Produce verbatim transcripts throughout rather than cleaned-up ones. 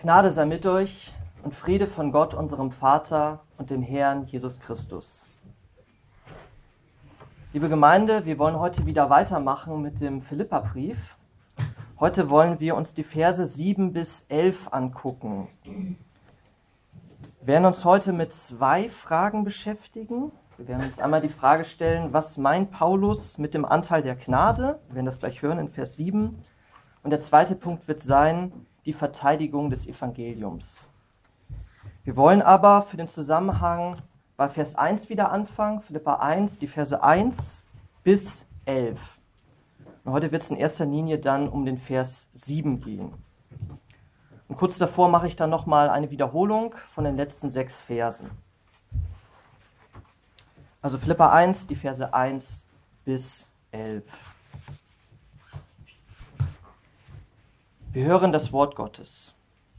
Gnade sei mit euch und Friede von Gott, unserem Vater und dem Herrn Jesus Christus. Liebe Gemeinde, wir wollen heute wieder weitermachen mit dem Philipperbrief. Heute wollen wir uns die Verse sieben bis elf angucken. Wir werden uns heute mit zwei Fragen beschäftigen. Wir werden uns einmal die Frage stellen, was meint Paulus mit dem Anteil der Gnade? Wir werden das gleich hören in Vers sieben. Und der zweite Punkt wird sein, die Verteidigung des Evangeliums. Wir wollen aber für den Zusammenhang bei Vers eins wieder anfangen, Philipper eins, die Verse eins bis elf. Und heute wird es in erster Linie dann um den Vers sieben gehen. Und kurz davor mache ich dann nochmal eine Wiederholung von den letzten sechs Versen. Also Philipper eins, die Verse eins bis elf. Wir hören das Wort Gottes.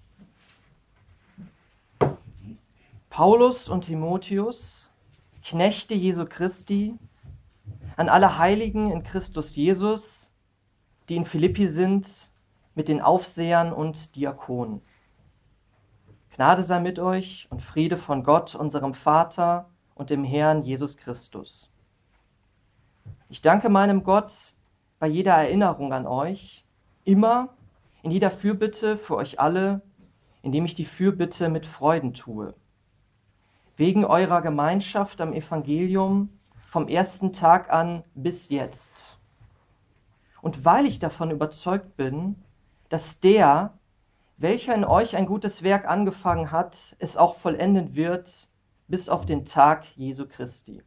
Paulus und Timotheus, Knechte Jesu Christi, an alle Heiligen in Christus Jesus, die in Philippi sind, mit den Aufsehern und Diakonen. Gnade sei mit euch und Friede von Gott, unserem Vater und dem Herrn Jesus Christus. Ich danke meinem Gott bei jeder Erinnerung an euch, immer in jeder Fürbitte für euch alle, indem ich die Fürbitte mit Freuden tue. Wegen eurer Gemeinschaft am Evangelium vom ersten Tag an bis jetzt. Und weil ich davon überzeugt bin, dass der, welcher in euch ein gutes Werk angefangen hat, es auch vollenden wird, bis auf den Tag Jesu Christi.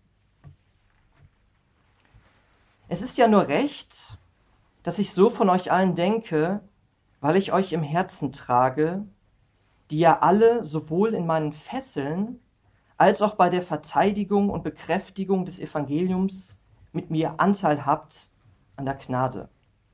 Es ist ja nur recht, dass ich so von euch allen denke, weil ich euch im Herzen trage, die ja alle sowohl in meinen Fesseln als auch bei der Verteidigung und Bekräftigung des Evangeliums mit mir Anteil habt an der Gnade.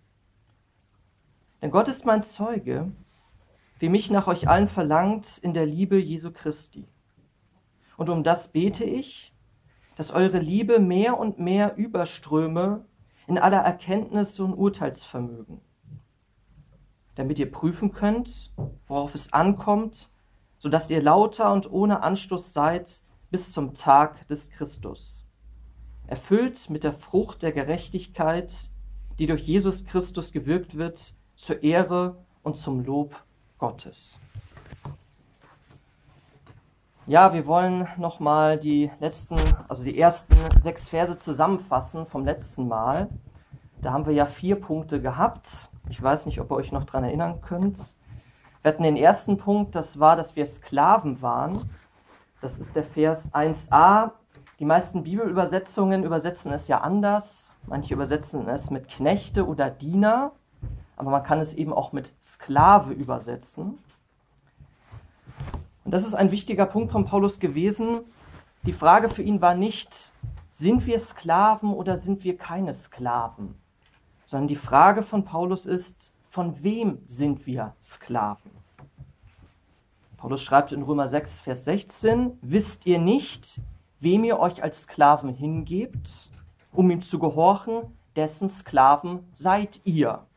Denn Gott ist mein Zeuge, wie mich nach euch allen verlangt in der Liebe Jesu Christi. Und um das bete ich, dass eure Liebe mehr und mehr überströme in aller Erkenntnis und Urteilsvermögen, damit ihr prüfen könnt, worauf es ankommt, sodass ihr lauter und ohne Anstoß seid bis zum Tag des Christus, erfüllt mit der Frucht der Gerechtigkeit, die durch Jesus Christus gewirkt wird, zur Ehre und zum Lob Gottes. Ja, wir wollen nochmal die letzten, also die ersten sechs Verse zusammenfassen vom letzten Mal. Da haben wir ja vier Punkte gehabt. Ich weiß nicht, ob ihr euch noch daran erinnern könnt. Wir hatten den ersten Punkt, das war, dass wir Sklaven waren. Das ist der Vers eins a. Die meisten Bibelübersetzungen übersetzen es ja anders. Manche übersetzen es mit Knechte oder Diener, aber man kann es eben auch mit Sklave übersetzen. Und das ist ein wichtiger Punkt von Paulus gewesen. Die Frage für ihn war nicht, sind wir Sklaven oder sind wir keine Sklaven? Sondern die Frage von Paulus ist, von wem sind wir Sklaven? Paulus schreibt in Römer sechs, Vers sechzehn, wisst ihr nicht, wem ihr euch als Sklaven hingebt, um ihm zu gehorchen, dessen Sklaven seid ihr.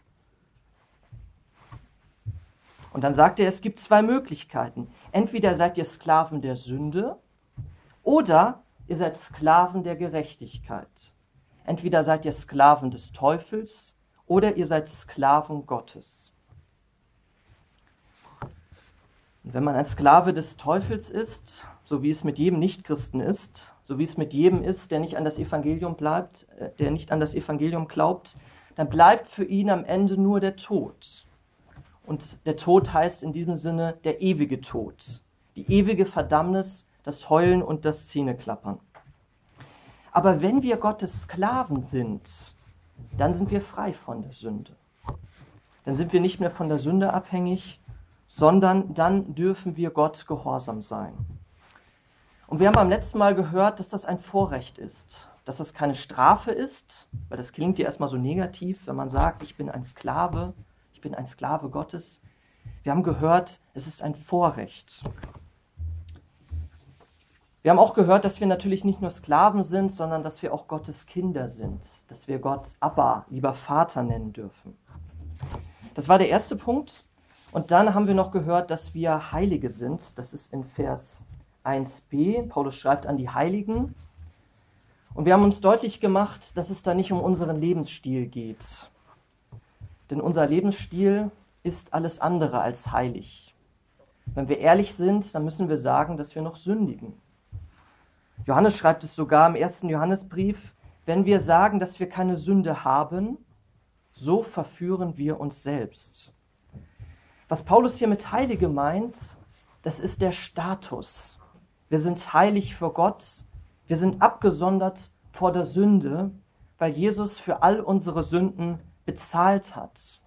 Und dann sagt er, es gibt zwei Möglichkeiten. Entweder seid ihr Sklaven der Sünde oder ihr seid Sklaven der Gerechtigkeit. Entweder seid ihr Sklaven des Teufels oder ihr seid Sklaven Gottes. Und wenn man ein Sklave des Teufels ist, so wie es mit jedem Nichtchristen ist, so wie es mit jedem ist, der nicht an das Evangelium bleibt, der nicht an das Evangelium glaubt, dann bleibt für ihn am Ende nur der Tod. Und der Tod heißt in diesem Sinne der ewige Tod, die ewige Verdammnis, das Heulen und das Zähneklappern. Aber wenn wir Gottes Sklaven sind, dann sind wir frei von der Sünde. Dann sind wir nicht mehr von der Sünde abhängig, sondern dann dürfen wir Gott gehorsam sein. Und wir haben beim letzten Mal gehört, dass das ein Vorrecht ist, dass das keine Strafe ist, weil das klingt ja erstmal so negativ, wenn man sagt, ich bin ein Sklave, ich bin ein Sklave Gottes. Wir haben gehört, es ist ein Vorrecht. Wir haben auch gehört, dass wir natürlich nicht nur Sklaven sind, sondern dass wir auch Gottes Kinder sind, dass wir Gott Abba, lieber Vater nennen dürfen. Das war der erste Punkt. Und dann haben wir noch gehört, dass wir Heilige sind. Das ist in Vers eins b. Paulus schreibt an die Heiligen. Und wir haben uns deutlich gemacht, dass es da nicht um unseren Lebensstil geht. Denn unser Lebensstil ist alles andere als heilig. Wenn wir ehrlich sind, dann müssen wir sagen, dass wir noch sündigen. Johannes schreibt es sogar im ersten Johannesbrief, wenn wir sagen, dass wir keine Sünde haben, so verführen wir uns selbst. Was Paulus hier mit Heilige meint, das ist der Status. Wir sind heilig vor Gott, wir sind abgesondert vor der Sünde, weil Jesus für all unsere Sünden bezahlt hat.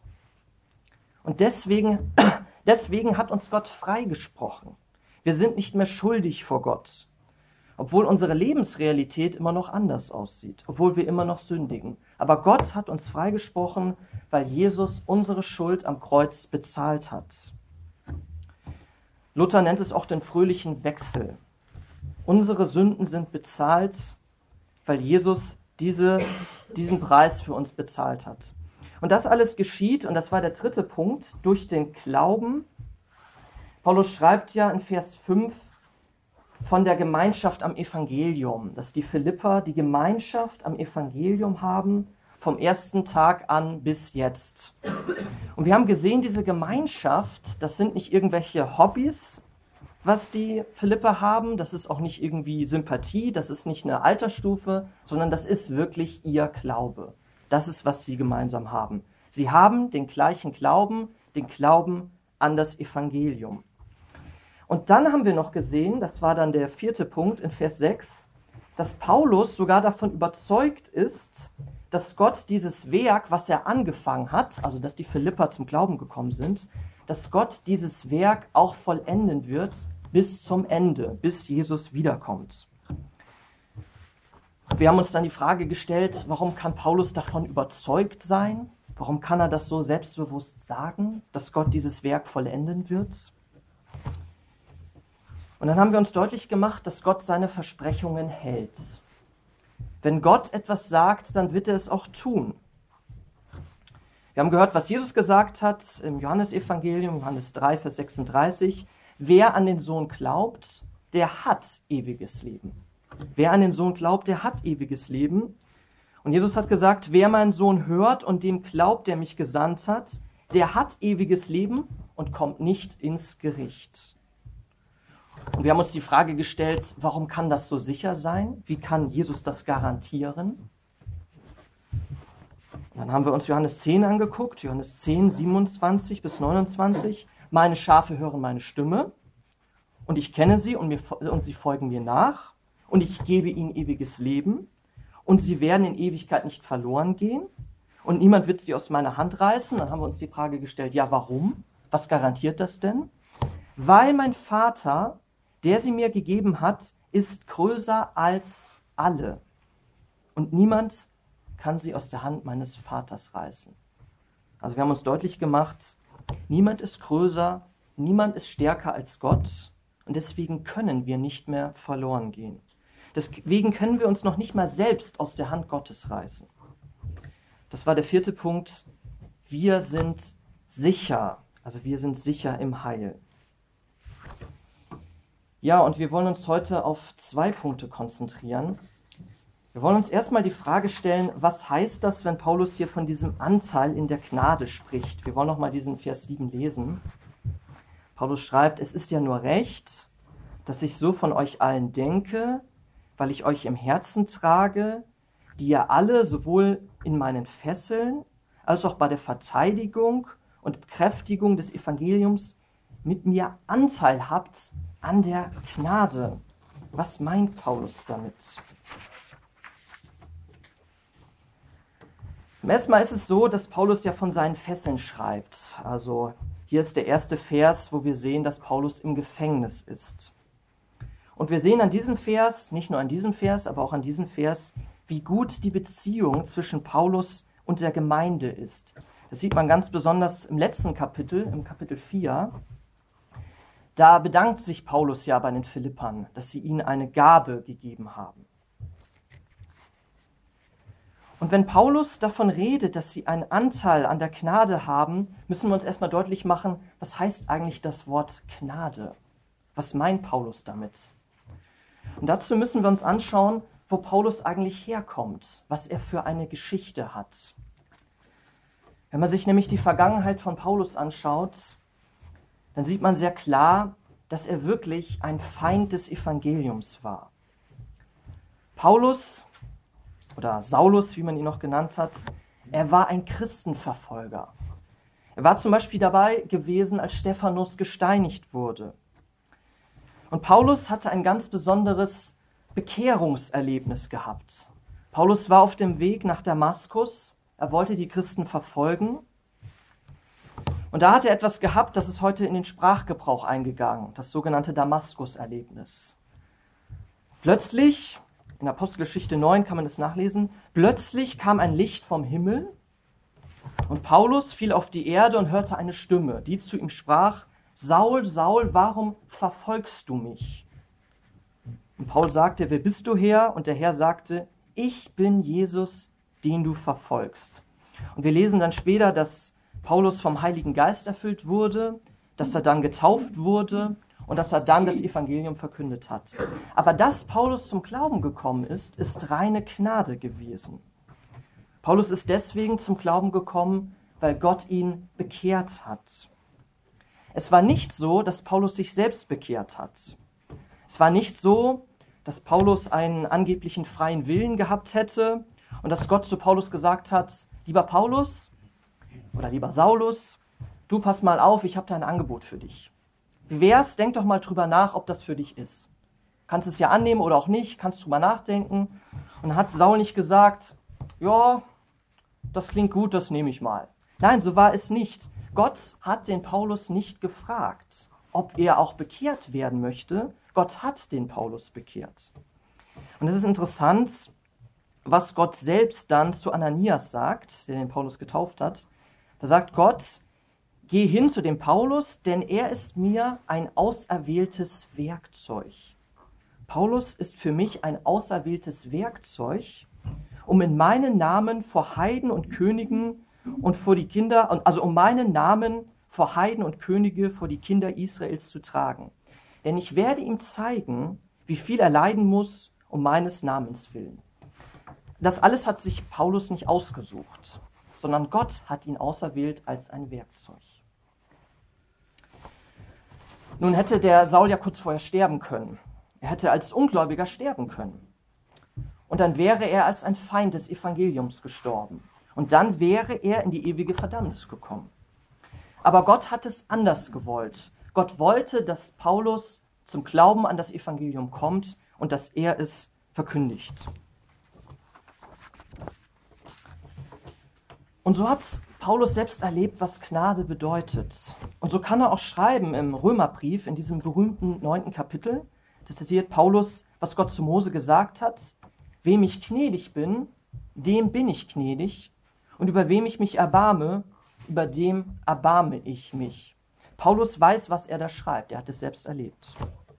Und deswegen, deswegen hat uns Gott freigesprochen. Wir sind nicht mehr schuldig vor Gott, obwohl unsere Lebensrealität immer noch anders aussieht, obwohl wir immer noch sündigen. Aber Gott hat uns freigesprochen, weil Jesus unsere Schuld am Kreuz bezahlt hat. Luther nennt es auch den fröhlichen Wechsel. Unsere Sünden sind bezahlt, weil Jesus diese, diesen Preis für uns bezahlt hat. Und das alles geschieht, und das war der dritte Punkt, durch den Glauben. Paulus schreibt ja in Vers fünf von der Gemeinschaft am Evangelium, dass die Philipper die Gemeinschaft am Evangelium haben, vom ersten Tag an bis jetzt. Und wir haben gesehen, diese Gemeinschaft, das sind nicht irgendwelche Hobbys, was die Philipper haben, das ist auch nicht irgendwie Sympathie, das ist nicht eine Altersstufe, sondern das ist wirklich ihr Glaube. Das ist, was sie gemeinsam haben. Sie haben den gleichen Glauben, den Glauben an das Evangelium. Und dann haben wir noch gesehen, das war dann der vierte Punkt in Vers sechs, dass Paulus sogar davon überzeugt ist, dass Gott dieses Werk, was er angefangen hat, also dass die Philipper zum Glauben gekommen sind, dass Gott dieses Werk auch vollenden wird bis zum Ende, bis Jesus wiederkommt. Wir haben uns dann die Frage gestellt, warum kann Paulus davon überzeugt sein? Warum kann er das so selbstbewusst sagen, dass Gott dieses Werk vollenden wird? Und dann haben wir uns deutlich gemacht, dass Gott seine Versprechungen hält. Wenn Gott etwas sagt, dann wird er es auch tun. Wir haben gehört, was Jesus gesagt hat im Johannesevangelium, Johannes drei, Vers sechsunddreißig. Wer an den Sohn glaubt, der hat ewiges Leben. Wer an den Sohn glaubt, der hat ewiges Leben. Und Jesus hat gesagt, wer meinen Sohn hört und dem glaubt, der mich gesandt hat, der hat ewiges Leben und kommt nicht ins Gericht. Und wir haben uns die Frage gestellt, warum kann das so sicher sein? Wie kann Jesus das garantieren? Und dann haben wir uns Johannes zehn angeguckt, Johannes zehn, siebenundzwanzig bis neunundzwanzig. Meine Schafe hören meine Stimme und ich kenne sie und, mir, und sie folgen mir nach und ich gebe ihnen ewiges Leben und sie werden in Ewigkeit nicht verloren gehen und niemand wird sie aus meiner Hand reißen. Dann haben wir uns die Frage gestellt, ja warum? Was garantiert das denn? Weil mein Vater, der sie mir gegeben hat, ist größer als alle und niemand kann sie aus der Hand meines Vaters reißen. Also wir haben uns deutlich gemacht, niemand ist größer, niemand ist stärker als Gott und deswegen können wir nicht mehr verloren gehen. Deswegen können wir uns noch nicht mal selbst aus der Hand Gottes reißen. Das war der vierte Punkt. Wir sind sicher, also wir sind sicher im Heil. Ja, und wir wollen uns heute auf zwei Punkte konzentrieren. Wir wollen uns erstmal die Frage stellen, was heißt das, wenn Paulus hier von diesem Anteil in der Gnade spricht? Wir wollen nochmal diesen Vers sieben lesen. Paulus schreibt, es ist ja nur recht, dass ich so von euch allen denke, weil ich euch im Herzen trage, die ihr alle sowohl in meinen Fesseln als auch bei der Verteidigung und Bekräftigung des Evangeliums mit mir Anteil habt an der Gnade. Was meint Paulus damit? Erstmal ist es so, dass Paulus ja von seinen Fesseln schreibt. Also hier ist der erste Vers, wo wir sehen, dass Paulus im Gefängnis ist. Und wir sehen an diesem Vers, nicht nur an diesem Vers, aber auch an diesem Vers, wie gut die Beziehung zwischen Paulus und der Gemeinde ist. Das sieht man ganz besonders im letzten Kapitel, im Kapitel vier. Da bedankt sich Paulus ja bei den Philippern, dass sie ihnen eine Gabe gegeben haben. Und wenn Paulus davon redet, dass sie einen Anteil an der Gnade haben, müssen wir uns erstmal deutlich machen, was heißt eigentlich das Wort Gnade? Was meint Paulus damit? Und dazu müssen wir uns anschauen, wo Paulus eigentlich herkommt, was er für eine Geschichte hat. Wenn man sich nämlich die Vergangenheit von Paulus anschaut, dann sieht man sehr klar, dass er wirklich ein Feind des Evangeliums war. Paulus, oder Saulus, wie man ihn noch genannt hat, er war ein Christenverfolger. Er war zum Beispiel dabei gewesen, als Stephanus gesteinigt wurde. Und Paulus hatte ein ganz besonderes Bekehrungserlebnis gehabt. Paulus war auf dem Weg nach Damaskus, er wollte die Christen verfolgen. Und da hat er etwas gehabt, das ist heute in den Sprachgebrauch eingegangen, das sogenannte Damaskus-Erlebnis. Plötzlich, in Apostelgeschichte neun kann man das nachlesen, plötzlich kam ein Licht vom Himmel und Paulus fiel auf die Erde und hörte eine Stimme, die zu ihm sprach: Saul, Saul, warum verfolgst du mich? Und Paul sagte: Wer bist du, Herr? Und der Herr sagte: Ich bin Jesus, den du verfolgst. Und wir lesen dann später, dass Paulus vom Heiligen Geist erfüllt wurde, dass er dann getauft wurde und dass er dann das Evangelium verkündet hat. Aber dass Paulus zum Glauben gekommen ist, ist reine Gnade gewesen. Paulus ist deswegen zum Glauben gekommen, weil Gott ihn bekehrt hat. Es war nicht so, dass Paulus sich selbst bekehrt hat. Es war nicht so, dass Paulus einen angeblichen freien Willen gehabt hätte und dass Gott zu Paulus gesagt hat: Lieber Paulus oder lieber Saulus, du pass mal auf, ich habe da ein Angebot für dich. Wie wär's? Denk doch mal drüber nach, ob das für dich ist. Kannst es ja annehmen oder auch nicht, kannst drüber nachdenken. Und dann hat Saul nicht gesagt: Ja, das klingt gut, das nehme ich mal. Nein, so war es nicht. Gott hat den Paulus nicht gefragt, ob er auch bekehrt werden möchte. Gott hat den Paulus bekehrt. Und es ist interessant, was Gott selbst dann zu Ananias sagt, der den Paulus getauft hat. Da sagt Gott: Geh hin zu dem Paulus, denn er ist mir ein auserwähltes Werkzeug. Paulus ist für mich ein auserwähltes Werkzeug, um in meinen Namen vor Heiden und Königen und vor die Kinder, also um meinen Namen vor Heiden und Könige, vor die Kinder Israels zu tragen. Denn ich werde ihm zeigen, wie viel er leiden muss, um meines Namens willen. Das alles hat sich Paulus nicht ausgesucht, sondern Gott hat ihn auserwählt als ein Werkzeug. Nun hätte der Saul ja kurz vorher sterben können. Er hätte als Ungläubiger sterben können. Und dann wäre er als ein Feind des Evangeliums gestorben. Und dann wäre er in die ewige Verdammnis gekommen. Aber Gott hat es anders gewollt. Gott wollte, dass Paulus zum Glauben an das Evangelium kommt und dass er es verkündigt. Und so hat Paulus selbst erlebt, was Gnade bedeutet. Und so kann er auch schreiben im Römerbrief, in diesem berühmten neunten Kapitel, da zitiert Paulus, was Gott zu Mose gesagt hat: Wem ich gnädig bin, dem bin ich gnädig, und über wem ich mich erbarme, über dem erbarme ich mich. Paulus weiß, was er da schreibt, er hat es selbst erlebt.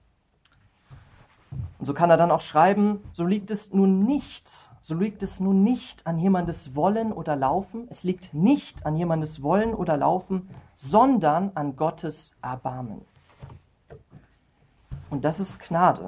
Und so kann er dann auch schreiben: So liegt es nun nicht, so liegt es nun nicht an jemandes Wollen oder Laufen, es liegt nicht an jemandes Wollen oder Laufen, sondern an Gottes Erbarmen. Und das ist Gnade.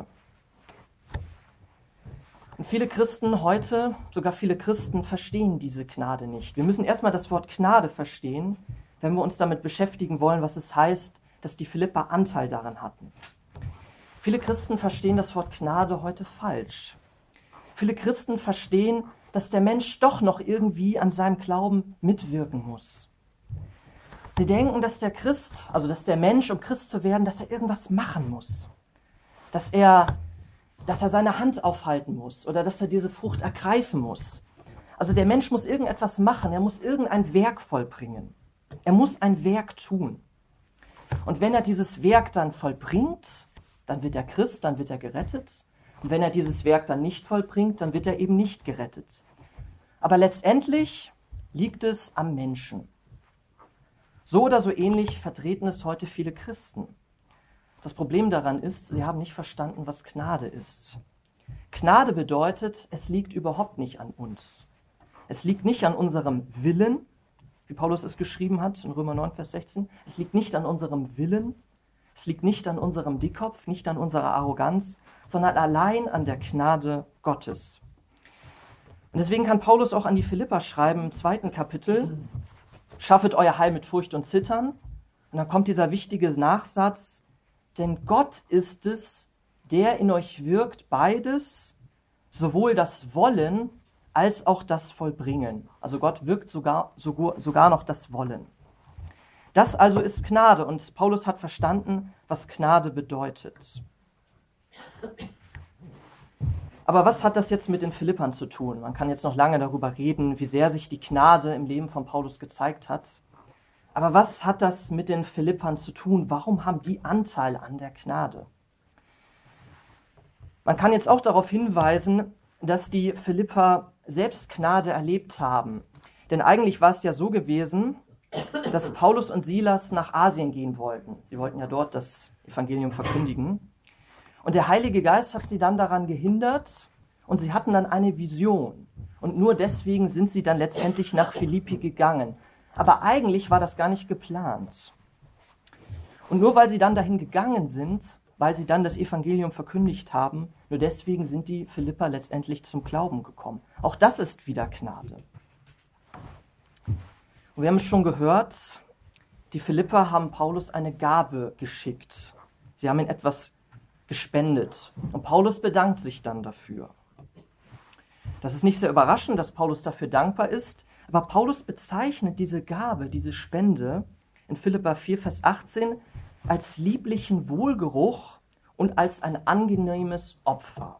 Und viele Christen heute, sogar viele Christen, verstehen diese Gnade nicht. Wir müssen erstmal das Wort Gnade verstehen, wenn wir uns damit beschäftigen wollen, was es heißt, dass die Philipper Anteil daran hatten. Viele Christen verstehen das Wort Gnade heute falsch. Viele Christen verstehen, dass der Mensch doch noch irgendwie an seinem Glauben mitwirken muss. Sie denken, dass der Christ, also dass der Mensch, um Christ zu werden, dass er irgendwas machen muss. Dass er, dass er seine Hand aufhalten muss oder dass er diese Frucht ergreifen muss. Also der Mensch muss irgendetwas machen, er muss irgendein Werk vollbringen. Er muss ein Werk tun. Und wenn er dieses Werk dann vollbringt, dann wird er Christ, dann wird er gerettet. Und wenn er dieses Werk dann nicht vollbringt, dann wird er eben nicht gerettet. Aber letztendlich liegt es am Menschen. So oder so ähnlich vertreten es heute viele Christen. Das Problem daran ist, sie haben nicht verstanden, was Gnade ist. Gnade bedeutet, es liegt überhaupt nicht an uns. Es liegt nicht an unserem Willen, wie Paulus es geschrieben hat in Römer neun, Vers sechzehn. Es liegt nicht an unserem Willen, es liegt nicht an unserem Dickkopf, nicht an unserer Arroganz, sondern allein an der Gnade Gottes. Und deswegen kann Paulus auch an die Philipper schreiben im zweiten Kapitel, schaffet euer Heil mit Furcht und Zittern. Und dann kommt dieser wichtige Nachsatz, denn Gott ist es, der in euch wirkt, beides, sowohl das Wollen als auch das Vollbringen. Also Gott wirkt sogar, sogar, sogar noch das Wollen. Das also ist Gnade und Paulus hat verstanden, was Gnade bedeutet. Aber was hat das jetzt mit den Philippern zu tun? Man kann jetzt noch lange darüber reden, wie sehr sich die Gnade im Leben von Paulus gezeigt hat. Aber was hat das mit den Philippern zu tun? Warum haben die Anteil an der Gnade? Man kann jetzt auch darauf hinweisen, dass die Philipper selbst Gnade erlebt haben. Denn eigentlich war es ja so gewesen, dass Paulus und Silas nach Asien gehen wollten. Sie wollten ja dort das Evangelium verkündigen. Und der Heilige Geist hat sie dann daran gehindert und sie hatten dann eine Vision. Und nur deswegen sind sie dann letztendlich nach Philippi gegangen. Aber eigentlich war das gar nicht geplant. Und nur weil sie dann dahin gegangen sind, weil sie dann das Evangelium verkündigt haben, nur deswegen sind die Philipper letztendlich zum Glauben gekommen. Auch das ist wieder Gnade. Und wir haben es schon gehört, die Philipper haben Paulus eine Gabe geschickt. Sie haben ihm etwas gespendet. Und Paulus bedankt sich dann dafür. Das ist nicht sehr überraschend, dass Paulus dafür dankbar ist, aber Paulus bezeichnet diese Gabe, diese Spende in Philipper vier, Vers achtzehn als lieblichen Wohlgeruch und als ein angenehmes Opfer.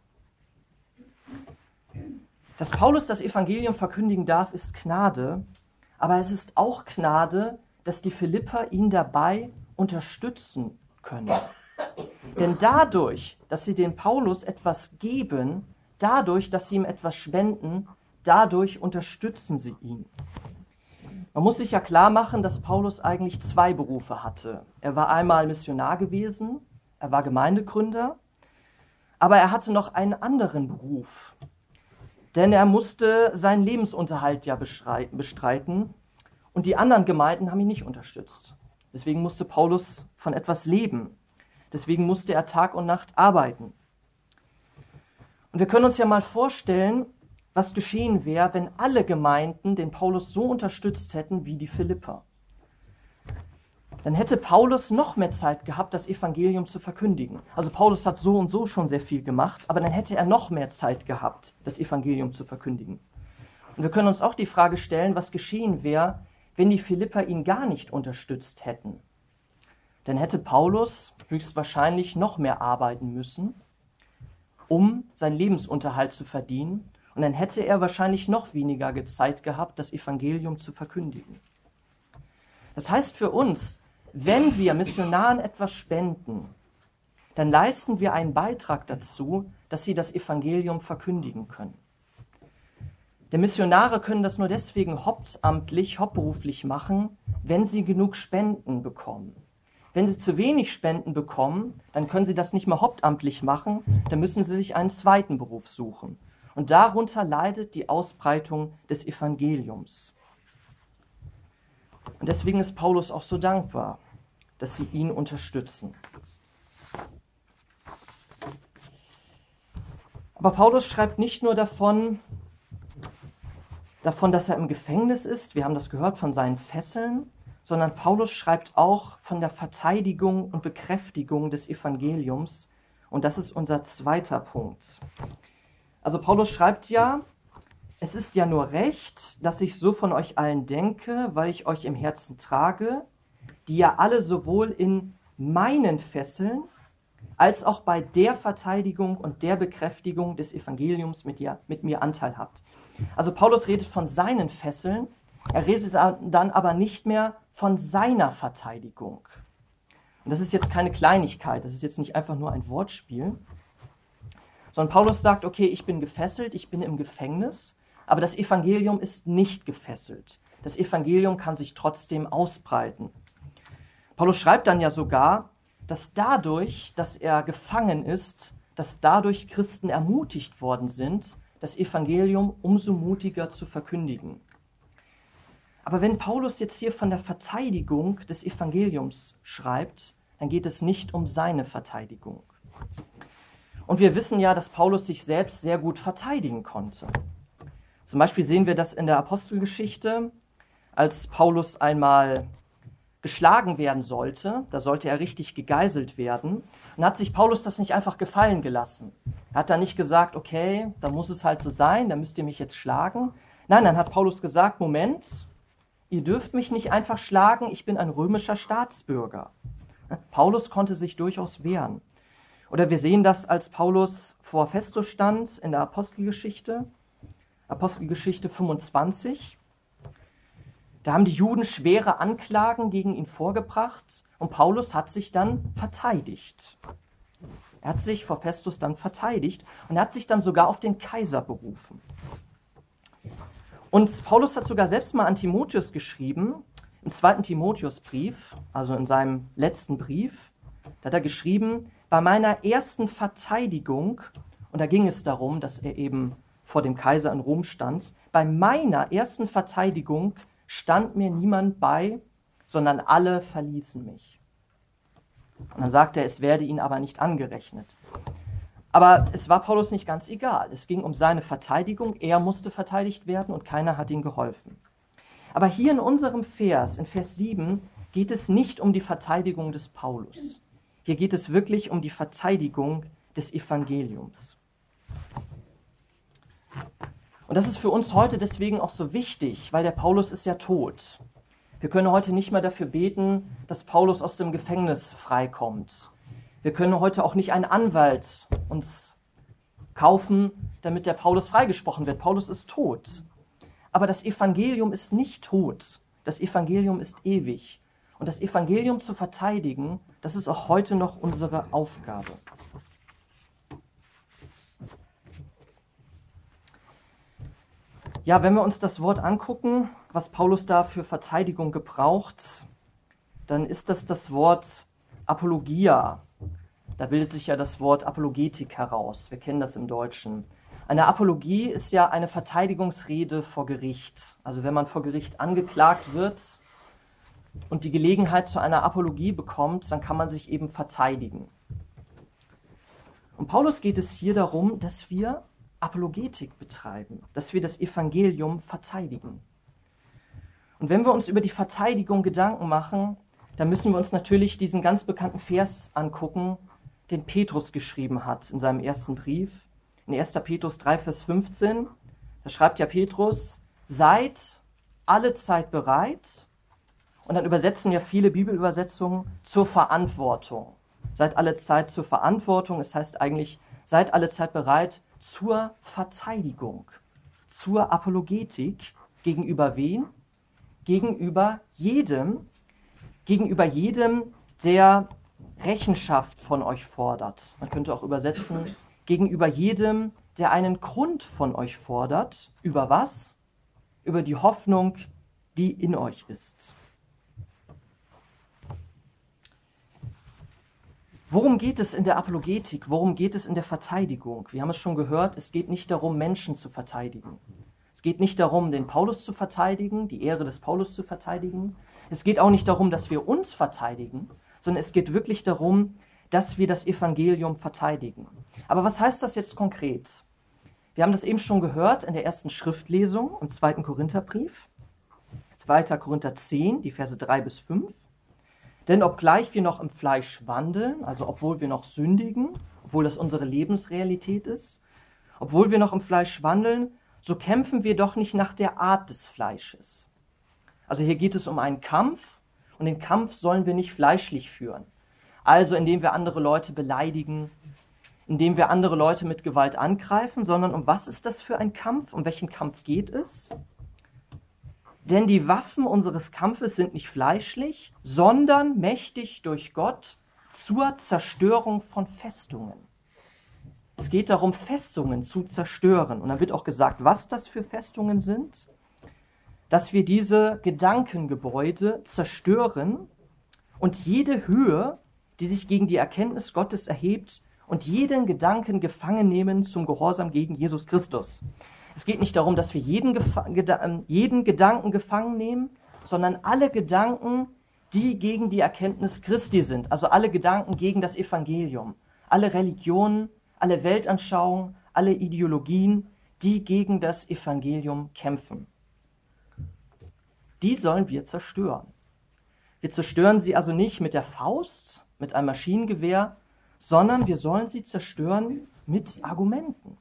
Dass Paulus das Evangelium verkündigen darf, ist Gnade, aber es ist auch Gnade, dass die Philipper ihn dabei unterstützen können. Denn dadurch, dass sie dem Paulus etwas geben, dadurch, dass sie ihm etwas spenden, dadurch unterstützen sie ihn. Man muss sich ja klar machen, dass Paulus eigentlich zwei Berufe hatte. Er war einmal Missionar gewesen, er war Gemeindegründer, aber er hatte noch einen anderen Beruf. Denn er musste seinen Lebensunterhalt ja bestreiten und die anderen Gemeinden haben ihn nicht unterstützt. Deswegen musste Paulus von etwas leben. Deswegen musste er Tag und Nacht arbeiten. Und wir können uns ja mal vorstellen, was geschehen wäre, wenn alle Gemeinden den Paulus so unterstützt hätten wie die Philipper. Dann hätte Paulus noch mehr Zeit gehabt, das Evangelium zu verkündigen. Also Paulus hat so und so schon sehr viel gemacht, aber dann hätte er noch mehr Zeit gehabt, das Evangelium zu verkündigen. Und wir können uns auch die Frage stellen, was geschehen wäre, wenn die Philipper ihn gar nicht unterstützt hätten. Dann hätte Paulus höchstwahrscheinlich noch mehr arbeiten müssen, um seinen Lebensunterhalt zu verdienen. Und dann hätte er wahrscheinlich noch weniger Zeit gehabt, das Evangelium zu verkündigen. Das heißt für uns, wenn wir Missionaren etwas spenden, dann leisten wir einen Beitrag dazu, dass sie das Evangelium verkündigen können. Denn Missionare können das nur deswegen hauptamtlich, hauptberuflich machen, wenn sie genug Spenden bekommen. Wenn sie zu wenig Spenden bekommen, dann können sie das nicht mehr hauptamtlich machen, dann müssen sie sich einen zweiten Beruf suchen. Und darunter leidet die Ausbreitung des Evangeliums. Und deswegen ist Paulus auch so dankbar, dass sie ihn unterstützen. Aber Paulus schreibt nicht nur davon, davon, dass er im Gefängnis ist, wir haben das gehört von seinen Fesseln, sondern Paulus schreibt auch von der Verteidigung und Bekräftigung des Evangeliums. Und das ist unser zweiter Punkt. Also Paulus schreibt ja, es ist ja nur recht, dass ich so von euch allen denke, weil ich euch im Herzen trage, die ja alle sowohl in meinen Fesseln als auch bei der Verteidigung und der Bekräftigung des Evangeliums mit, ihr, mit mir Anteil habt. Also Paulus redet von seinen Fesseln, er redet dann aber nicht mehr von seiner Verteidigung. Und das ist jetzt keine Kleinigkeit, das ist jetzt nicht einfach nur ein Wortspiel, sondern Paulus sagt, okay, ich bin gefesselt, ich bin im Gefängnis, aber das Evangelium ist nicht gefesselt. Das Evangelium kann sich trotzdem ausbreiten. Paulus schreibt dann ja sogar, dass dadurch, dass er gefangen ist, dass dadurch Christen ermutigt worden sind, das Evangelium umso mutiger zu verkündigen. Aber wenn Paulus jetzt hier von der Verteidigung des Evangeliums schreibt, dann geht es nicht um seine Verteidigung. Und wir wissen ja, dass Paulus sich selbst sehr gut verteidigen konnte. Zum Beispiel sehen wir das in der Apostelgeschichte, als Paulus einmal geschlagen werden sollte, da sollte er richtig gegeißelt werden, und hat sich Paulus das nicht einfach gefallen gelassen. Er hat dann nicht gesagt, okay, dann muss es halt so sein, dann müsst ihr mich jetzt schlagen. Nein, dann hat Paulus gesagt, Moment, ihr dürft mich nicht einfach schlagen, ich bin ein römischer Staatsbürger. Paulus konnte sich durchaus wehren. Oder wir sehen das, als Paulus vor Festus stand in der Apostelgeschichte, Apostelgeschichte fünfundzwanzig. Da haben die Juden schwere Anklagen gegen ihn vorgebracht und Paulus hat sich dann verteidigt. Er hat sich vor Festus dann verteidigt und er hat sich dann sogar auf den Kaiser berufen. Und Paulus hat sogar selbst mal an Timotheus geschrieben, im zweiten Timotheusbrief, also in seinem letzten Brief, da hat er geschrieben, bei meiner ersten Verteidigung, und da ging es darum, dass er eben vor dem Kaiser in Rom stand, bei meiner ersten Verteidigung stand mir niemand bei, sondern alle verließen mich. Und dann sagt er, es werde ihnen aber nicht angerechnet. Aber es war Paulus nicht ganz egal. Es ging um seine Verteidigung, er musste verteidigt werden und keiner hat ihm geholfen. Aber hier in unserem Vers, in Vers sieben, geht es nicht um die Verteidigung des Paulus. Hier geht es wirklich um die Verteidigung des Evangeliums. Und das ist für uns heute deswegen auch so wichtig, weil der Paulus ist ja tot. Wir können heute nicht mehr dafür beten, dass Paulus aus dem Gefängnis freikommt. Wir können heute auch nicht einen Anwalt uns kaufen, damit der Paulus freigesprochen wird. Paulus ist tot. Aber das Evangelium ist nicht tot. Das Evangelium ist ewig. Und das Evangelium zu verteidigen, das ist auch heute noch unsere Aufgabe. Ja, wenn wir uns das Wort angucken, was Paulus da für Verteidigung gebraucht, dann ist das das Wort Apologia. Da bildet sich ja das Wort Apologetik heraus. Wir kennen das im Deutschen. Eine Apologie ist ja eine Verteidigungsrede vor Gericht. Also wenn man vor Gericht angeklagt wird und die Gelegenheit zu einer Apologie bekommt, dann kann man sich eben verteidigen. Und Paulus geht es hier darum, dass wir Apologetik betreiben, dass wir das Evangelium verteidigen. Und wenn wir uns über die Verteidigung Gedanken machen, dann müssen wir uns natürlich diesen ganz bekannten Vers angucken, den Petrus geschrieben hat in seinem ersten Brief. In erster Petrus drei, Vers fünfzehn, da schreibt ja Petrus, seid alle Zeit bereit, und dann übersetzen ja viele Bibelübersetzungen zur Verantwortung. Seid alle Zeit zur Verantwortung, es heißt eigentlich, seid alle Zeit bereit zur Verteidigung, zur Apologetik. Gegenüber wen? Gegenüber jedem, gegenüber jedem, der Rechenschaft von euch fordert. Man könnte auch übersetzen, gegenüber jedem, der einen Grund von euch fordert. Über was? Über die Hoffnung, die in euch ist. Worum geht es in der Apologetik? Worum geht es in der Verteidigung? Wir haben es schon gehört, es geht nicht darum, Menschen zu verteidigen. Es geht nicht darum, den Paulus zu verteidigen, die Ehre des Paulus zu verteidigen. Es geht auch nicht darum, dass wir uns verteidigen, sondern es geht wirklich darum, dass wir das Evangelium verteidigen. Aber was heißt das jetzt konkret? Wir haben das eben schon gehört in der ersten Schriftlesung im zweiten Korintherbrief, zweiter Korinther zehn, die Verse drei bis fünf. Denn obgleich wir noch im Fleisch wandeln, also obwohl wir noch sündigen, obwohl das unsere Lebensrealität ist, obwohl wir noch im Fleisch wandeln, so kämpfen wir doch nicht nach der Art des Fleisches. Also hier geht es um einen Kampf und den Kampf sollen wir nicht fleischlich führen. Also indem wir andere Leute beleidigen, indem wir andere Leute mit Gewalt angreifen, sondern um was ist das für ein Kampf? Um welchen Kampf geht es? Denn die Waffen unseres Kampfes sind nicht fleischlich, sondern mächtig durch Gott zur Zerstörung von Festungen. Es geht darum, Festungen zu zerstören. Und dann wird auch gesagt, was das für Festungen sind. Dass wir diese Gedankengebäude zerstören und jede Höhe, die sich gegen die Erkenntnis Gottes erhebt, und jeden Gedanken gefangen nehmen zum Gehorsam gegen Jesus Christus. Es geht nicht darum, dass wir jeden, Gefa- Geda- jeden Gedanken gefangen nehmen, sondern alle Gedanken, die gegen die Erkenntnis Christi sind, also alle Gedanken gegen das Evangelium, alle Religionen, alle Weltanschauungen, alle Ideologien, die gegen das Evangelium kämpfen. Die sollen wir zerstören. Wir zerstören sie also nicht mit der Faust, mit einem Maschinengewehr, sondern wir sollen sie zerstören mit Argumenten.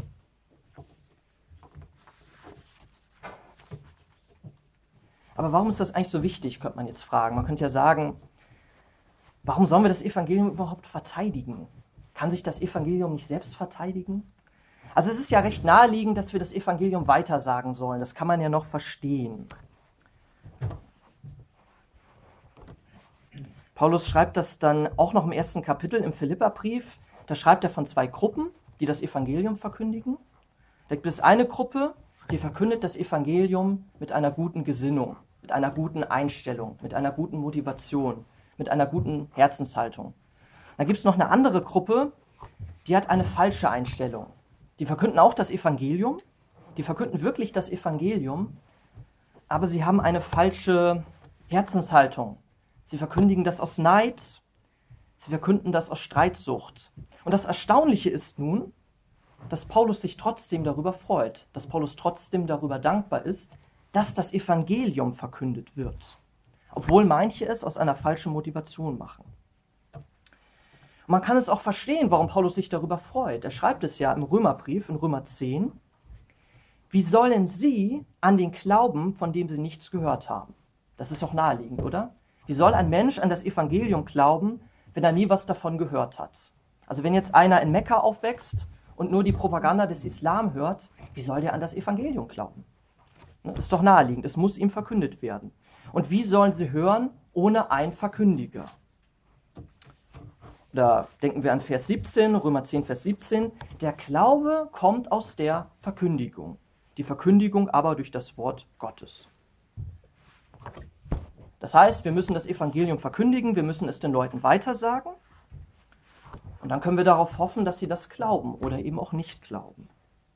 Aber warum ist das eigentlich so wichtig, könnte man jetzt fragen. Man könnte ja sagen, warum sollen wir das Evangelium überhaupt verteidigen? Kann sich das Evangelium nicht selbst verteidigen? Also es ist ja recht naheliegend, dass wir das Evangelium weitersagen sollen. Das kann man ja noch verstehen. Paulus schreibt das dann auch noch im ersten Kapitel im Philipperbrief. Da schreibt er von zwei Gruppen, die das Evangelium verkündigen. Da gibt es eine Gruppe, die verkündet das Evangelium mit einer guten Gesinnung, mit einer guten Einstellung, mit einer guten Motivation, mit einer guten Herzenshaltung. Dann gibt es noch eine andere Gruppe, die hat eine falsche Einstellung. Die verkünden auch das Evangelium, die verkünden wirklich das Evangelium, aber sie haben eine falsche Herzenshaltung. Sie verkündigen das aus Neid, sie verkünden das aus Streitsucht. Und das Erstaunliche ist nun, dass Paulus sich trotzdem darüber freut, dass Paulus trotzdem darüber dankbar ist, dass das Evangelium verkündet wird, obwohl manche es aus einer falschen Motivation machen. Und man kann es auch verstehen, warum Paulus sich darüber freut. Er schreibt es ja im Römerbrief, in Römer zehn, wie sollen sie an den glauben, von dem sie nichts gehört haben? Das ist auch naheliegend, oder? Wie soll ein Mensch an das Evangelium glauben, wenn er nie was davon gehört hat? Also wenn jetzt einer in Mekka aufwächst und nur die Propaganda des Islam hört, wie soll der an das Evangelium glauben? Das ist doch naheliegend, es muss ihm verkündet werden. Und wie sollen sie hören ohne einen Verkündiger? Da denken wir an Vers siebzehn, Römer zehn, Vers siebzehn. Der Glaube kommt aus der Verkündigung, die Verkündigung aber durch das Wort Gottes. Das heißt, wir müssen das Evangelium verkündigen, wir müssen es den Leuten weitersagen und dann können wir darauf hoffen, dass sie das glauben oder eben auch nicht glauben.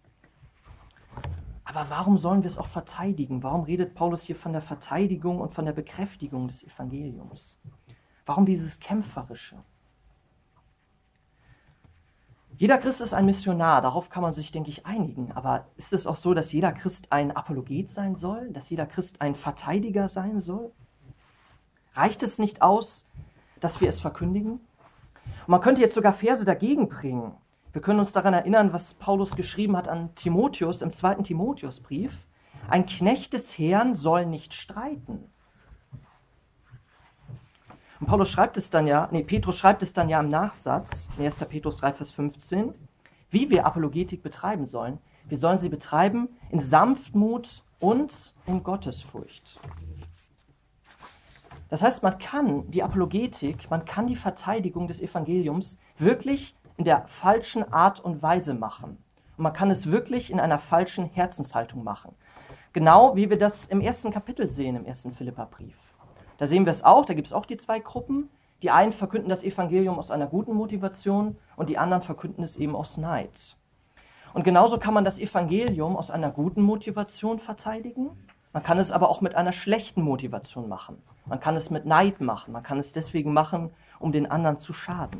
Aber warum sollen wir es auch verteidigen? Warum redet Paulus hier von der Verteidigung und von der Bekräftigung des Evangeliums? Warum dieses Kämpferische? Jeder Christ ist ein Missionar, darauf kann man sich, denke ich, einigen. Aber ist es auch so, dass jeder Christ ein Apologet sein soll? Dass jeder Christ ein Verteidiger sein soll? Reicht es nicht aus, dass wir es verkündigen? Und man könnte jetzt sogar Verse dagegen bringen. Wir können uns daran erinnern, was Paulus geschrieben hat an Timotheus im zweiten Timotheusbrief. Ein Knecht des Herrn soll nicht streiten. Und Paulus schreibt es dann ja, nee, Petrus schreibt es dann ja im Nachsatz, in erster Petrus drei, Vers fünfzehn, wie wir Apologetik betreiben sollen. Wir sollen sie betreiben in Sanftmut und in Gottesfurcht. Das heißt, man kann die Apologetik, man kann die Verteidigung des Evangeliums wirklich in der falschen Art und Weise machen. Und man kann es wirklich in einer falschen Herzenshaltung machen. Genau wie wir das im ersten Kapitel sehen, im ersten Philipperbrief. Da sehen wir es auch, da gibt es auch die zwei Gruppen. Die einen verkünden das Evangelium aus einer guten Motivation und die anderen verkünden es eben aus Neid. Und genauso kann man das Evangelium aus einer guten Motivation verteidigen. Man kann es aber auch mit einer schlechten Motivation machen. Man kann es mit Neid machen. Man kann es deswegen machen, um den anderen zu schaden.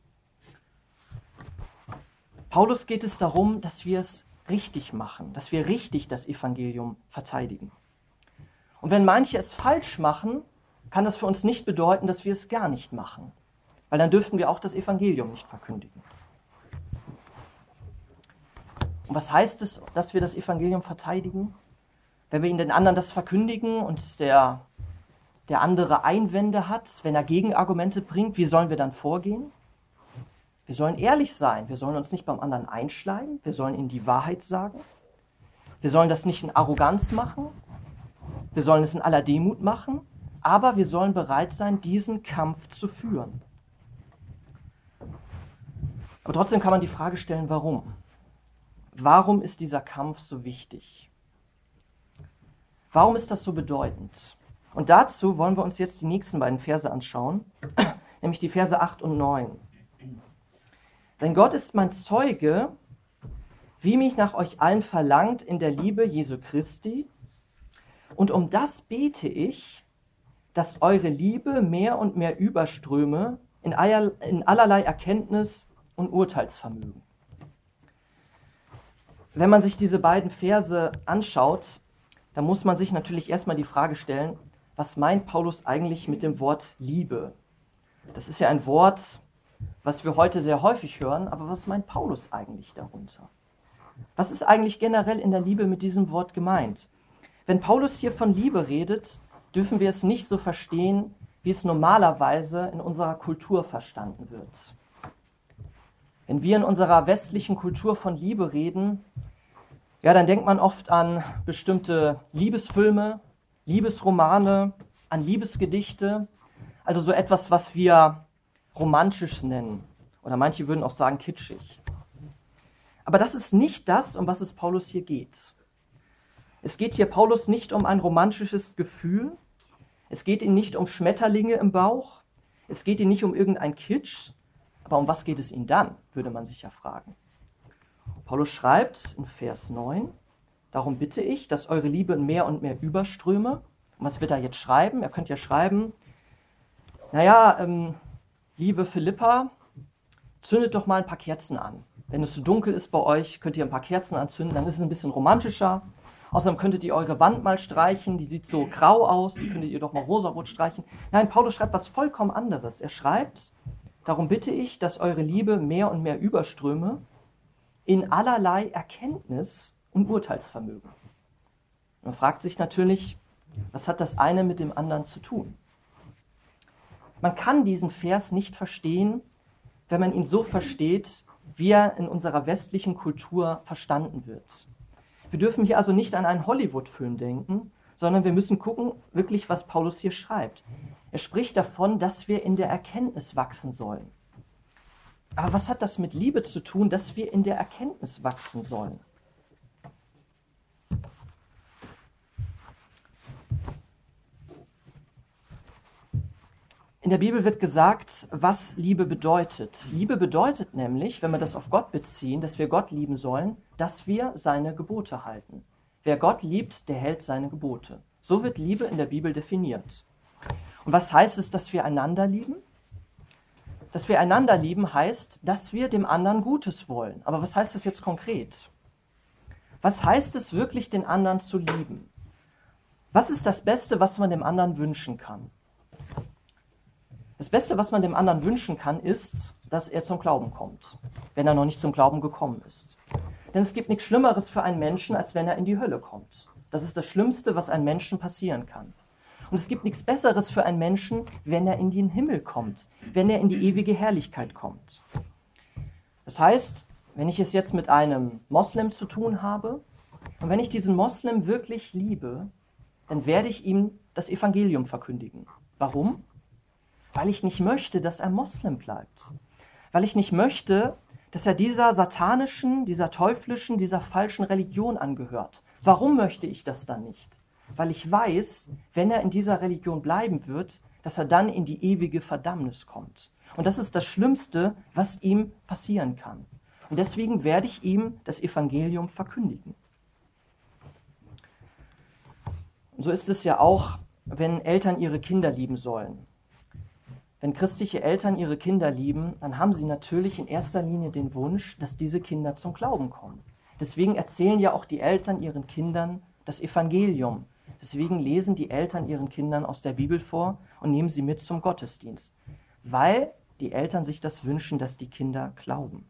Paulus geht es darum, dass wir es richtig machen, dass wir richtig das Evangelium verteidigen. Und wenn manche es falsch machen, kann das für uns nicht bedeuten, dass wir es gar nicht machen. Weil dann dürften wir auch das Evangelium nicht verkündigen. Und was heißt es, dass wir das Evangelium verteidigen? Wenn wir ihnen den anderen das verkündigen und der, der andere Einwände hat, wenn er Gegenargumente bringt, wie sollen wir dann vorgehen? Wir sollen ehrlich sein, wir sollen uns nicht beim anderen einschleimen, wir sollen ihnen die Wahrheit sagen. Wir sollen das nicht in Arroganz machen, wir sollen es in aller Demut machen, aber wir sollen bereit sein, diesen Kampf zu führen. Aber trotzdem kann man die Frage stellen, warum? Warum ist dieser Kampf so wichtig? Warum ist das so bedeutend? Und dazu wollen wir uns jetzt die nächsten beiden Verse anschauen, nämlich die Verse acht und neun. Denn Gott ist mein Zeuge, wie mich nach euch allen verlangt in der Liebe Jesu Christi. Und um das bete ich, dass eure Liebe mehr und mehr überströme in allerlei Erkenntnis und Urteilsvermögen. Wenn man sich diese beiden Verse anschaut, dann muss man sich natürlich erstmal die Frage stellen, was meint Paulus eigentlich mit dem Wort Liebe? Das ist ja ein Wort, was wir heute sehr häufig hören, aber was meint Paulus eigentlich darunter? Was ist eigentlich generell in der Liebe mit diesem Wort gemeint? Wenn Paulus hier von Liebe redet, dürfen wir es nicht so verstehen, wie es normalerweise in unserer Kultur verstanden wird. Wenn wir in unserer westlichen Kultur von Liebe reden, ja, dann denkt man oft an bestimmte Liebesfilme, Liebesromane, an Liebesgedichte, also so etwas, was wir romantisch nennen. Oder manche würden auch sagen kitschig. Aber das ist nicht das, um was es Paulus hier geht. Es geht hier Paulus nicht um ein romantisches Gefühl. Es geht ihm nicht um Schmetterlinge im Bauch. Es geht ihm nicht um irgendein Kitsch. Aber um was geht es ihm dann, würde man sich ja fragen. Paulus schreibt in Vers neun, darum bitte ich, dass eure Liebe mehr und mehr überströme. Und was wird er jetzt schreiben? Er könnte ja schreiben, naja, ähm, liebe Philippa, zündet doch mal ein paar Kerzen an. Wenn es so dunkel ist bei euch, könnt ihr ein paar Kerzen anzünden, dann ist es ein bisschen romantischer. Außerdem könntet ihr eure Wand mal streichen, die sieht so grau aus, die könntet ihr doch mal rosarot streichen. Nein, Paulus schreibt was vollkommen anderes. Er schreibt, darum bitte ich, dass eure Liebe mehr und mehr überströme in allerlei Erkenntnis und Urteilsvermögen. Man fragt sich natürlich, was hat das eine mit dem anderen zu tun? Man kann diesen Vers nicht verstehen, wenn man ihn so versteht, wie er in unserer westlichen Kultur verstanden wird. Wir dürfen hier also nicht an einen Hollywood-Film denken, sondern wir müssen gucken, wirklich, was Paulus hier schreibt. Er spricht davon, dass wir in der Erkenntnis wachsen sollen. Aber was hat das mit Liebe zu tun, dass wir in der Erkenntnis wachsen sollen? In der Bibel wird gesagt, was Liebe bedeutet. Liebe bedeutet nämlich, wenn wir das auf Gott beziehen, dass wir Gott lieben sollen, dass wir seine Gebote halten. Wer Gott liebt, der hält seine Gebote. So wird Liebe in der Bibel definiert. Und was heißt es, dass wir einander lieben? Dass wir einander lieben heißt, dass wir dem anderen Gutes wollen. Aber was heißt das jetzt konkret? Was heißt es wirklich, den anderen zu lieben? Was ist das Beste, was man dem anderen wünschen kann? Das Beste, was man dem anderen wünschen kann, ist, dass er zum Glauben kommt, wenn er noch nicht zum Glauben gekommen ist. Denn es gibt nichts Schlimmeres für einen Menschen, als wenn er in die Hölle kommt. Das ist das Schlimmste, was einem Menschen passieren kann. Und es gibt nichts Besseres für einen Menschen, wenn er in den Himmel kommt, wenn er in die ewige Herrlichkeit kommt. Das heißt, wenn ich es jetzt mit einem Moslem zu tun habe und wenn ich diesen Moslem wirklich liebe, dann werde ich ihm das Evangelium verkündigen. Warum? Weil ich nicht möchte, dass er Moslem bleibt. Weil ich nicht möchte, dass er dieser satanischen, dieser teuflischen, dieser falschen Religion angehört. Warum möchte ich das dann nicht? Weil ich weiß, wenn er in dieser Religion bleiben wird, dass er dann in die ewige Verdammnis kommt. Und das ist das Schlimmste, was ihm passieren kann. Und deswegen werde ich ihm das Evangelium verkündigen. Und so ist es ja auch, wenn Eltern ihre Kinder lieben sollen. Wenn christliche Eltern ihre Kinder lieben, dann haben sie natürlich in erster Linie den Wunsch, dass diese Kinder zum Glauben kommen. Deswegen erzählen ja auch die Eltern ihren Kindern das Evangelium. Deswegen lesen die Eltern ihren Kindern aus der Bibel vor und nehmen sie mit zum Gottesdienst. Weil die Eltern sich das wünschen, dass die Kinder glauben.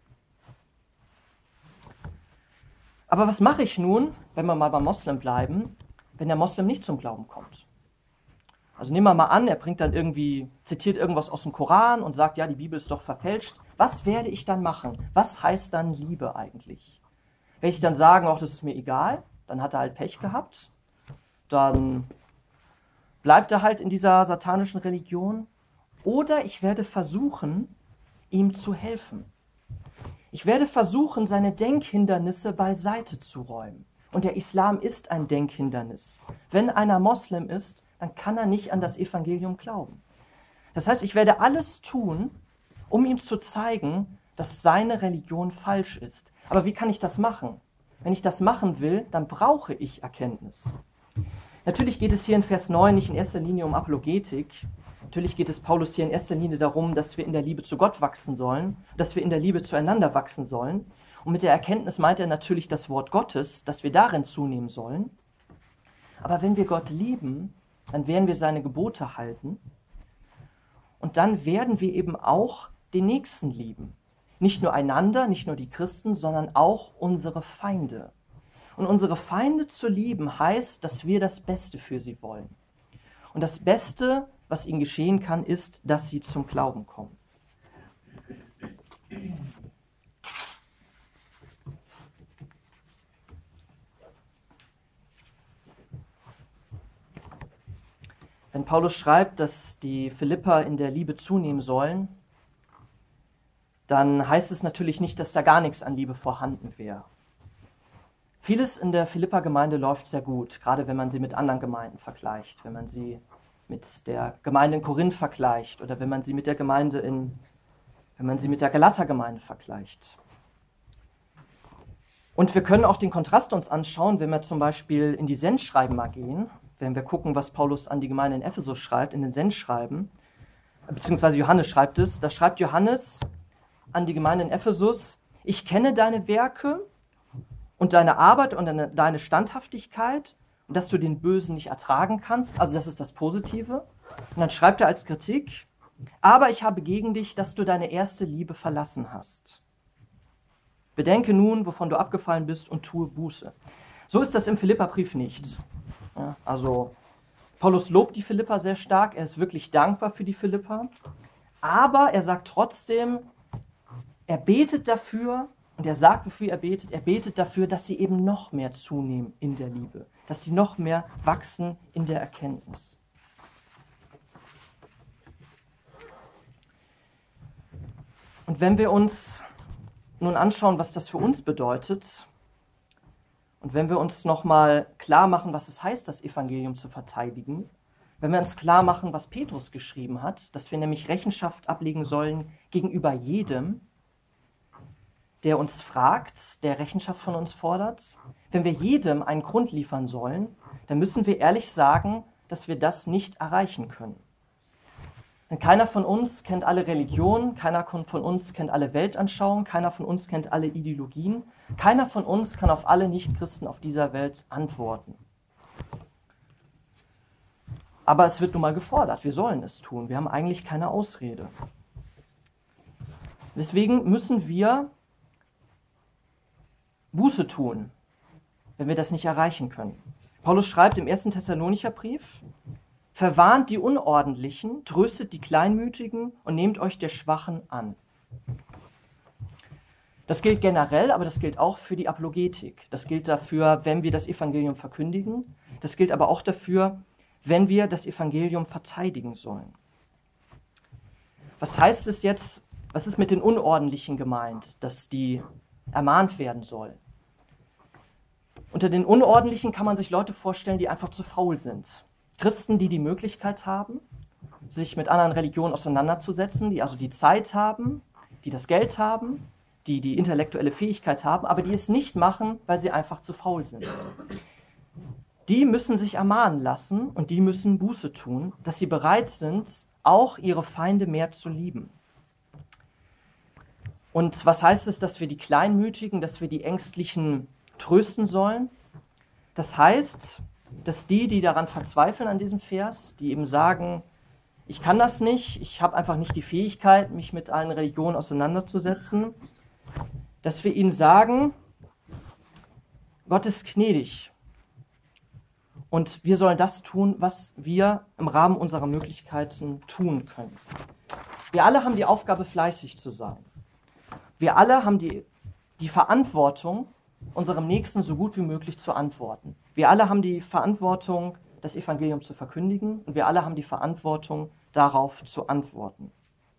Aber was mache ich nun, wenn wir mal beim Moslem bleiben, wenn der Moslem nicht zum Glauben kommt? Also nehmen wir mal an, er bringt dann irgendwie, zitiert irgendwas aus dem Koran und sagt, ja, die Bibel ist doch verfälscht. Was werde ich dann machen? Was heißt dann Liebe eigentlich? Werde ich dann sagen, ach, das ist mir egal, dann hat er halt Pech gehabt, dann bleibt er halt in dieser satanischen Religion. Oder ich werde versuchen, ihm zu helfen. Ich werde versuchen, seine Denkhindernisse beiseite zu räumen. Und der Islam ist ein Denkhindernis. Wenn einer Moslem ist, dann kann er nicht an das Evangelium glauben. Das heißt, ich werde alles tun, um ihm zu zeigen, dass seine Religion falsch ist. Aber wie kann ich das machen? Wenn ich das machen will, dann brauche ich Erkenntnis. Natürlich geht es hier in Vers neun nicht in erster Linie um Apologetik. Natürlich geht es Paulus hier in erster Linie darum, dass wir in der Liebe zu Gott wachsen sollen, dass wir in der Liebe zueinander wachsen sollen. Und mit der Erkenntnis meint er natürlich das Wort Gottes, dass wir darin zunehmen sollen. Aber wenn wir Gott lieben, dann werden wir seine Gebote halten. Und dann werden wir eben auch den Nächsten lieben. Nicht nur einander, nicht nur die Christen, sondern auch unsere Feinde. Und unsere Feinde zu lieben heißt, dass wir das Beste für sie wollen. Und das Beste, was ihnen geschehen kann, ist, dass sie zum Glauben kommen. Wenn Paulus schreibt, dass die Philipper in der Liebe zunehmen sollen, dann heißt es natürlich nicht, dass da gar nichts an Liebe vorhanden wäre. Vieles in der Philipper-Gemeinde läuft sehr gut, gerade wenn man sie mit anderen Gemeinden vergleicht, wenn man sie mit der Gemeinde in Korinth vergleicht oder wenn man sie mit der Gemeinde in, wenn man sie mit der Galater-Gemeinde vergleicht. Und wir können auch den Kontrast uns anschauen, wenn wir zum Beispiel in die Sendschreiben mal gehen, wenn wir gucken, was Paulus an die Gemeinde in Ephesus schreibt, in den Sendschreiben, beziehungsweise Johannes schreibt es, da schreibt Johannes an die Gemeinde in Ephesus: Ich kenne deine Werke und deine Arbeit und deine, deine Standhaftigkeit und dass du den Bösen nicht ertragen kannst, also das ist das Positive. Und dann schreibt er als Kritik: Aber ich habe gegen dich, dass du deine erste Liebe verlassen hast. Bedenke nun, wovon du abgefallen bist, und tue Buße. So ist das im Philipperbrief nicht. Ja, also Paulus lobt die Philipper sehr stark, er ist wirklich dankbar für die Philipper, aber er sagt trotzdem, er betet dafür, und er sagt, wofür er betet, er betet dafür, dass sie eben noch mehr zunehmen in der Liebe, dass sie noch mehr wachsen in der Erkenntnis. Und wenn wir uns nun anschauen, was das für uns bedeutet, und wenn wir uns nochmal klar machen, was es heißt, das Evangelium zu verteidigen, wenn wir uns klar machen, was Petrus geschrieben hat, dass wir nämlich Rechenschaft ablegen sollen gegenüber jedem, der uns fragt, der Rechenschaft von uns fordert, wenn wir jedem einen Grund liefern sollen, dann müssen wir ehrlich sagen, dass wir das nicht erreichen können. Denn keiner von uns kennt alle Religionen, keiner von uns kennt alle Weltanschauungen, keiner von uns kennt alle Ideologien, keiner von uns kann auf alle Nichtchristen auf dieser Welt antworten. Aber es wird nun mal gefordert, wir sollen es tun, wir haben eigentlich keine Ausrede. Deswegen müssen wir Buße tun, wenn wir das nicht erreichen können. Paulus schreibt im ersten Thessalonicher Brief: Verwarnt die Unordentlichen, tröstet die Kleinmütigen und nehmt euch der Schwachen an. Das gilt generell, aber das gilt auch für die Apologetik. Das gilt dafür, wenn wir das Evangelium verkündigen. Das gilt aber auch dafür, wenn wir das Evangelium verteidigen sollen. Was heißt es jetzt, was ist mit den Unordentlichen gemeint, dass die ermahnt werden sollen? Unter den Unordentlichen kann man sich Leute vorstellen, die einfach zu faul sind. Christen, die die Möglichkeit haben, sich mit anderen Religionen auseinanderzusetzen, die also die Zeit haben, die das Geld haben, die die intellektuelle Fähigkeit haben, aber die es nicht machen, weil sie einfach zu faul sind. Die müssen sich ermahnen lassen und die müssen Buße tun, dass sie bereit sind, auch ihre Feinde mehr zu lieben. Und was heißt es, dass wir die Kleinmütigen, dass wir die Ängstlichen trösten sollen? Das heißt, dass die, die daran verzweifeln an diesem Vers, die eben sagen, ich kann das nicht, ich habe einfach nicht die Fähigkeit, mich mit allen Religionen auseinanderzusetzen, dass wir ihnen sagen, Gott ist gnädig und wir sollen das tun, was wir im Rahmen unserer Möglichkeiten tun können. Wir alle haben die Aufgabe, fleißig zu sein. Wir alle haben die, die Verantwortung, unserem Nächsten so gut wie möglich zu antworten. Wir alle haben die Verantwortung, das Evangelium zu verkündigen, und wir alle haben die Verantwortung, darauf zu antworten.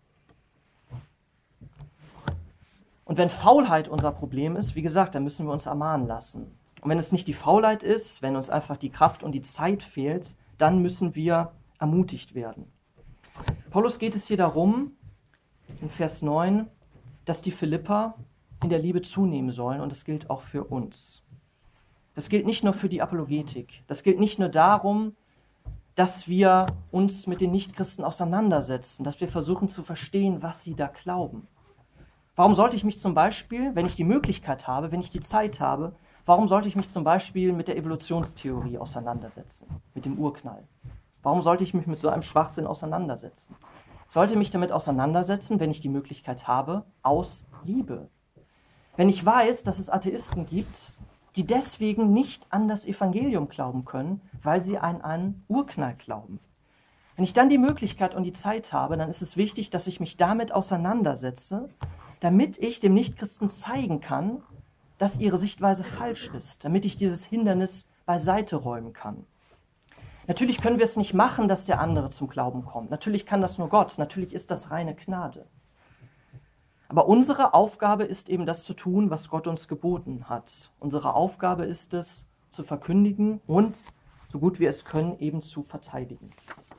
Und wenn Faulheit unser Problem ist, wie gesagt, dann müssen wir uns ermahnen lassen. Und wenn es nicht die Faulheit ist, wenn uns einfach die Kraft und die Zeit fehlt, dann müssen wir ermutigt werden. Paulus geht es hier darum, in Vers neun, dass die Philipper in der Liebe zunehmen sollen, und das gilt auch für uns. Das gilt nicht nur für die Apologetik. Das gilt nicht nur darum, dass wir uns mit den Nichtchristen auseinandersetzen, dass wir versuchen zu verstehen, was sie da glauben. Warum sollte ich mich zum Beispiel, wenn ich die Möglichkeit habe, wenn ich die Zeit habe, warum sollte ich mich zum Beispiel mit der Evolutionstheorie auseinandersetzen, mit dem Urknall? Warum sollte ich mich mit so einem Schwachsinn auseinandersetzen? Ich sollte mich damit auseinandersetzen, wenn ich die Möglichkeit habe, aus Liebe. Wenn ich weiß, dass es Atheisten gibt, die deswegen nicht an das Evangelium glauben können, weil sie an einen Urknall glauben. Wenn ich dann die Möglichkeit und die Zeit habe, dann ist es wichtig, dass ich mich damit auseinandersetze, damit ich dem Nichtchristen zeigen kann, dass ihre Sichtweise falsch ist, damit ich dieses Hindernis beiseite räumen kann. Natürlich können wir es nicht machen, dass der andere zum Glauben kommt. Natürlich kann das nur Gott. Natürlich ist das reine Gnade. Aber unsere Aufgabe ist eben das zu tun, was Gott uns geboten hat. Unsere Aufgabe ist es, zu verkündigen und, so gut wir es können, eben zu verteidigen.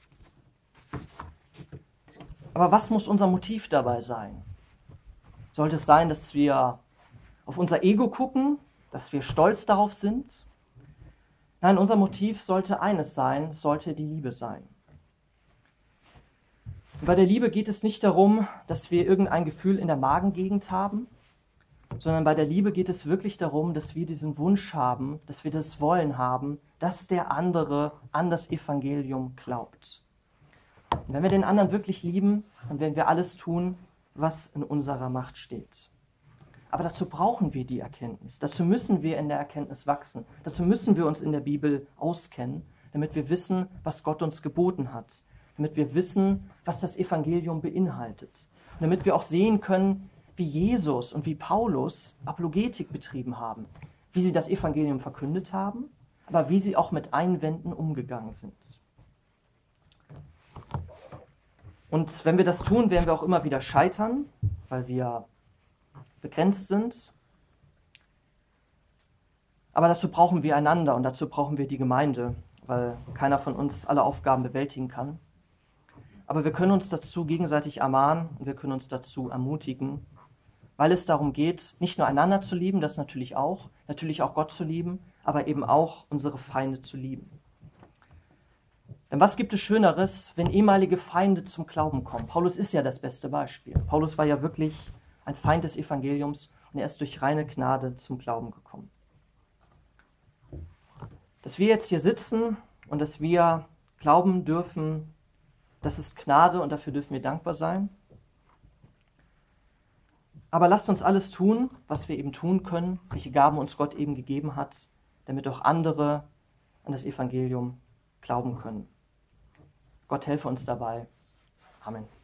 Aber was muss unser Motiv dabei sein? Sollte es sein, dass wir auf unser Ego gucken, dass wir stolz darauf sind? Nein, unser Motiv sollte eines sein, es sollte die Liebe sein. Und bei der Liebe geht es nicht darum, dass wir irgendein Gefühl in der Magengegend haben, sondern bei der Liebe geht es wirklich darum, dass wir diesen Wunsch haben, dass wir das Wollen haben, dass der andere an das Evangelium glaubt. Und wenn wir den anderen wirklich lieben, dann werden wir alles tun, was in unserer Macht steht. Aber dazu brauchen wir die Erkenntnis. Dazu müssen wir in der Erkenntnis wachsen. Dazu müssen wir uns in der Bibel auskennen, damit wir wissen, was Gott uns geboten hat. Damit wir wissen, was das Evangelium beinhaltet. Und damit wir auch sehen können, wie Jesus und wie Paulus Apologetik betrieben haben. Wie sie das Evangelium verkündet haben, aber wie sie auch mit Einwänden umgegangen sind. Und wenn wir das tun, werden wir auch immer wieder scheitern, weil wir begrenzt sind. Aber dazu brauchen wir einander und dazu brauchen wir die Gemeinde, weil keiner von uns alle Aufgaben bewältigen kann. Aber wir können uns dazu gegenseitig ermahnen und wir können uns dazu ermutigen, weil es darum geht, nicht nur einander zu lieben, das natürlich auch, natürlich auch Gott zu lieben, aber eben auch unsere Feinde zu lieben. Denn was gibt es Schöneres, wenn ehemalige Feinde zum Glauben kommen? Paulus ist ja das beste Beispiel. Paulus war ja wirklich ein Feind des Evangeliums und er ist durch reine Gnade zum Glauben gekommen. Dass wir jetzt hier sitzen und dass wir glauben dürfen, das ist Gnade und dafür dürfen wir dankbar sein. Aber lasst uns alles tun, was wir eben tun können, welche Gaben uns Gott eben gegeben hat, damit auch andere an das Evangelium glauben können. Gott helfe uns dabei. Amen.